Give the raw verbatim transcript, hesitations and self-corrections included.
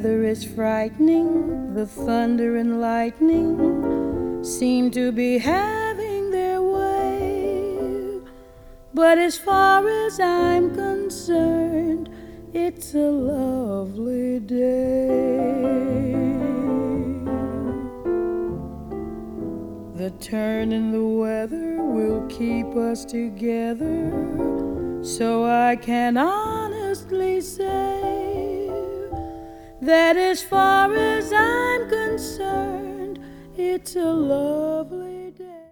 weather is frightening, the thunder and lightning seem to be having their way. But as far as I'm concerned, it's a lovely day. The turn in the weather will keep us together, so I can honestly say that as far as I'm concerned, it's a lovely